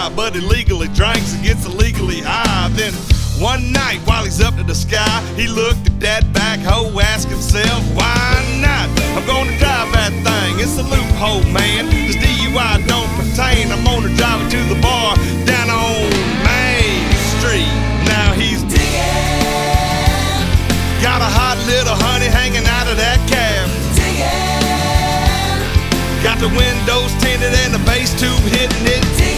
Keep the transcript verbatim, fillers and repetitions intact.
buy, but illegally drinks and gets illegally high. Then one night while he's up to the sky, he looked at that back hoe, asked himself, why not? I'm gonna drive that thing, it's a loophole, man. This D U I don't pertain, I'm gonna drive it to the bar down on Main Street. Now he's digging, got a hot little honey hanging out of that cab. Digging, got the windows tinted and the bass tube hitting it.